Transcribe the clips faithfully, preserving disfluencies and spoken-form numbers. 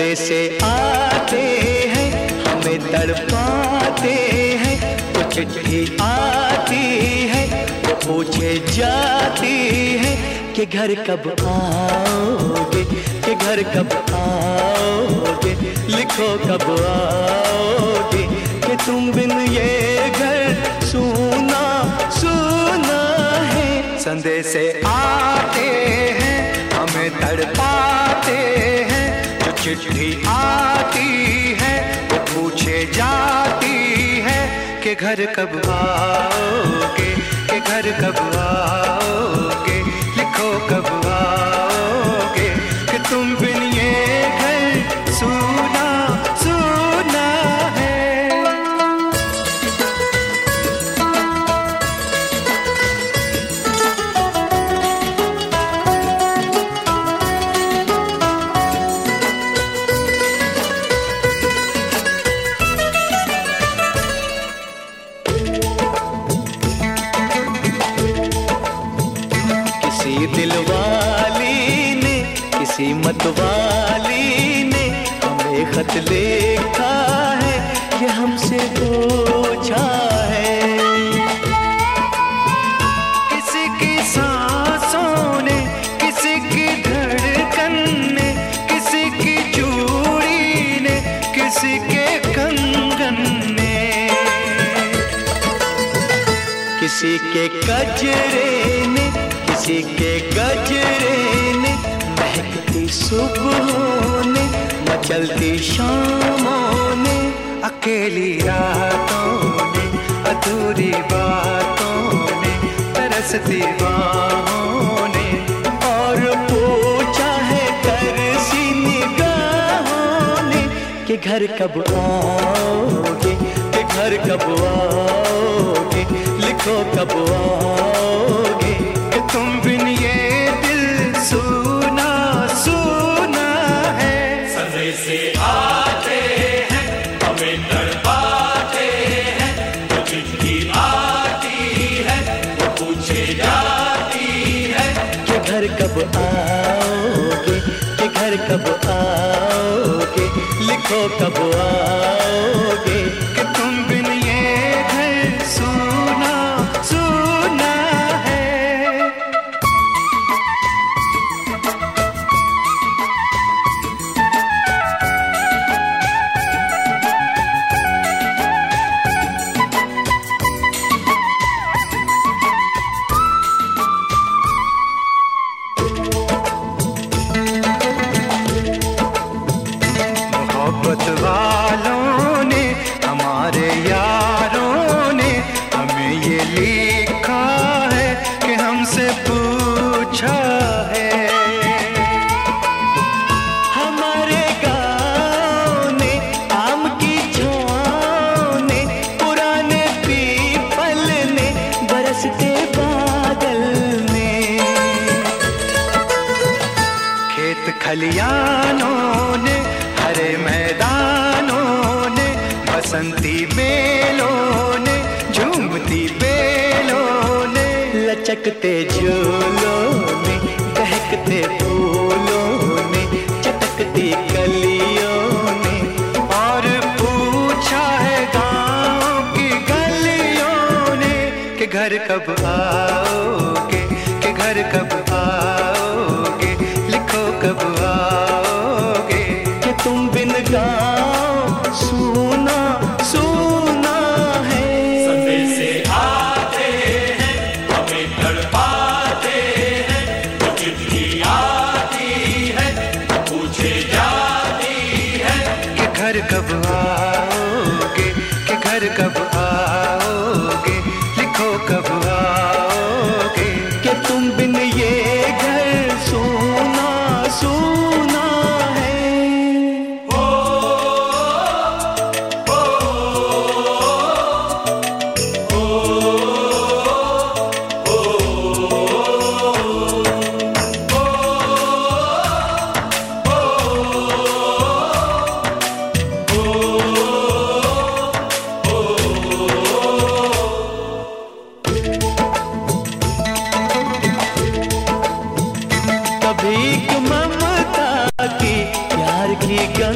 संदेशे आते हैं, हमें तड़पाते हैं। वो चिट्ठी आती है, वो पूछे जाती है कि घर कब आओगे, कि घर कब आओगे, लिखो कब आओगे, कि तुम बिन ये घर सूना सूना है। संदेशे आते हैं, हमें तड़पाते हैं। जो चिट्ठी आती है, वो पूछे जाती है कि घर कब आओगे, कि घर कब आओगे, लिखो कब आओगे, कि तुम बिन ये घर सूना सूना है। किसी दिलवाली ने, किसी मतवाली ने हमें खत लिखा है, ये हमसे पूछा है। किसी की सांसों ने, किसी की धड़कन ने, किसी की चूड़ी ने, किसी के कंगन ने, किसी के गजरे ने, किसी के गजरे ने, महकती सुबहों ने, मचलती शामों ने, अकेली रातों ने, अधूरी बातों ने, तरसती बाहों ने, और पूछा है तरसी निगाहों ने कि घर कब आओगे, कि घर कब आओगे, लिखो कब आओगे, तुम बिन ये दिल सूना सूना है। संदेशे आते हैं, हमें तड़पाते हैं। वो चिट्ठी आती है, वो पूछे जाती है कि घर कब आओगे, कि घर कब आओगे, लिखो कब आओगे, कि तुम बिन ये घर सूना सूना है। मोहब्बत वालों ने, हमारे यारों ने हमें ये लिखा है कि हमसे पूछा है। हमारे गाँव ने, आम की छाँव ने, पुराने पीपल ने, बरसते बादल ने, खेत खलियानों ने, हरे मैदानों ने, बसंती मेलों ने, झूमती बेलों ने, लचकते झूलों ने, बहकते फूलों ने, चटकती कलियों ने, और पूछा है गाँव की गलियों ने कि घर कब आओगे, कि घर कब आओगे, लिखो कब आओगे, कि तुम बिन गाँव सूना सूना है। संदेशे आते हैं, हमें तड़पाते हैं। वो चिट्ठी आती है, वो पूछे जाती है कि घर कब आओगे, कि घर कब आओगे, लिखो कब आओगे, कि तुम बिन ये घर सूना सूना है। ओ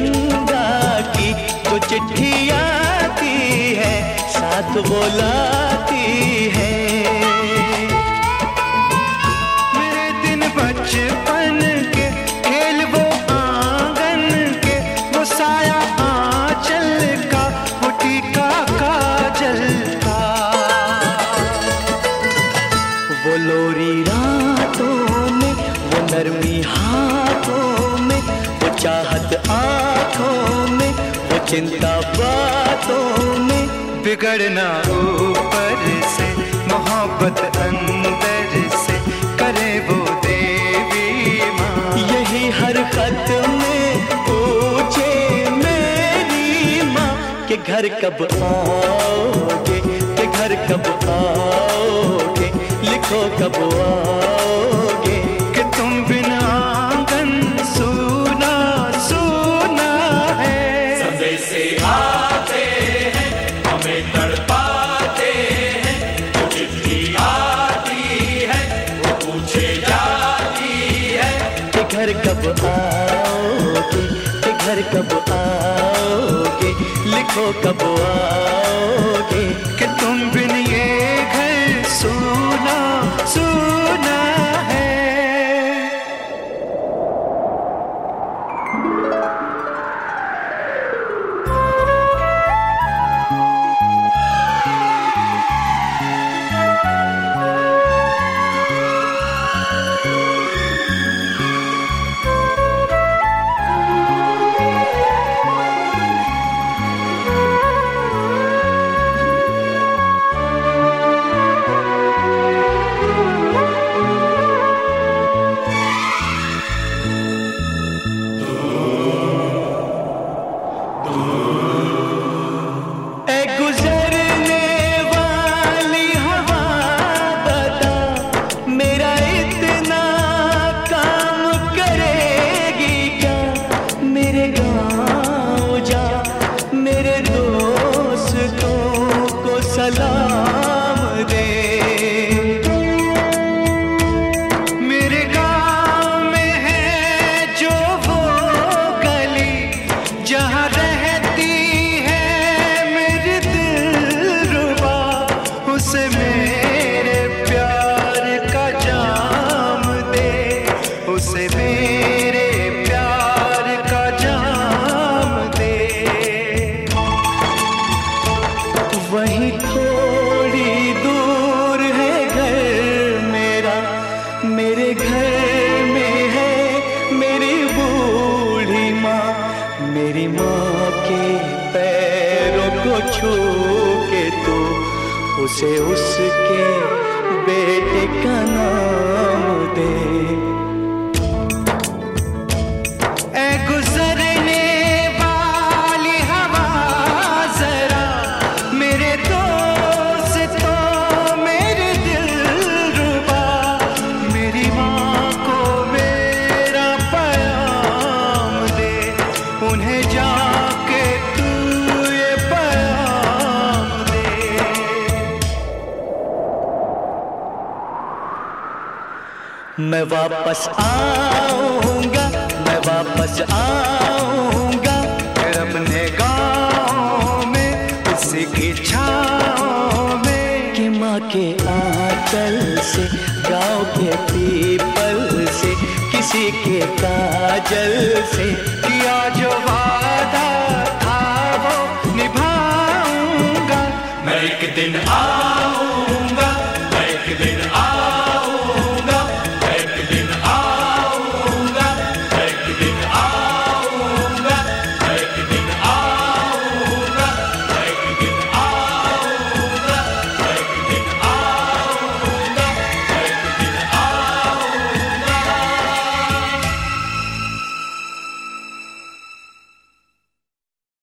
गंगा की जो चिट्ठी आती है साथ बुलाती है। मेरे दिन बचपन के खेल वो आंगन के, वो साया आंचल का, वो टीका काजल का, वो लोरी रातों में, वो नरमी हाथों में, वो चाहत आँखों में, वो चिंता बातों में। बिगड़ना ऊपर से, मोहब्बत अंदर से, करे वो देवी माँ। यही हर खत में पूछे मेरी माँ कि घर कब आओगे, कि घर कब आओगे, लिखो कब आओगे, कि तुम बिना आंगन सूना सूना है। संदेशे आते हैं हमें तड़पाते हैं, वो चिट्ठी आती है वो पूछे जाती है कि घर कब आओगे, कि घर कब आओगे, लिखो कब आओगे, कि तुम बिन ये घर सूना सूना है। सलाम दे, मेरे गाँव में है जो वो गली जहाँ रहती है मेरी दिलरुबा, उसे मेरे प्यार का जाम दे, उसे मेरे प्यार का जाम दे। वहीं थोड़ी दूर है घर मेरा, मेरे घर में है मेरी बूढ़ी माँ, मेरी माँ के पैरों को छू के तू उसे उसके बेटे का नाम दे। ऐ गुजरने वाली हवा जरा मेरे दोस्तों मेरे दिलरुबा, मेरी माँ को मेरा पैगाम दे, उन्हें जाके तू ये पैगाम दे। मैं वापस आऊंगा, मैं वापस आऊंगा, फिर अपने गाँव में उसी की छाँव में, कि माँ के आंचल से, गाँव के पीपल से, किसी के काजल से, किया जो वादा था वो निभाऊंगा। मैं एक दिन आ